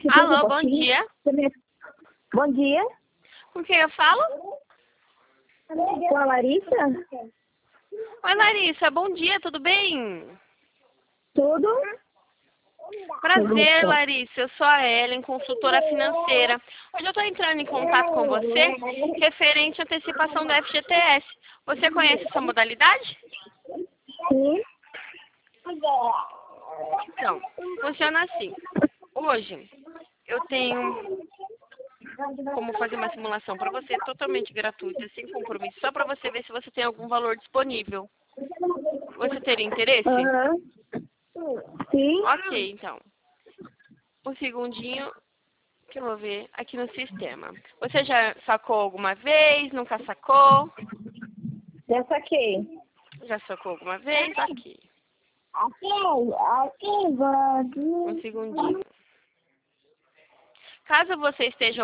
Alô, bom dia. Bom dia. Com quem eu falo? Com a Larissa? Oi, Larissa. Bom dia, tudo bem? Tudo? Prazer, Larissa. Eu sou a Ellen, consultora financeira. Hoje eu estou entrando em contato com você referente à antecipação do FGTS. Você conhece essa modalidade? Sim. Então, funciona assim. Hoje, eu tenho como fazer uma simulação para você totalmente gratuita, sem compromisso, só para você ver se você tem algum valor disponível. Você teria interesse? Aham. Sim. Ok, então. Um segundinho que eu vou ver aqui no sistema. Você já sacou alguma vez? Nunca sacou? Já saquei. Já sacou alguma vez? Aqui. Aqui, Um segundinho. Caso você esteja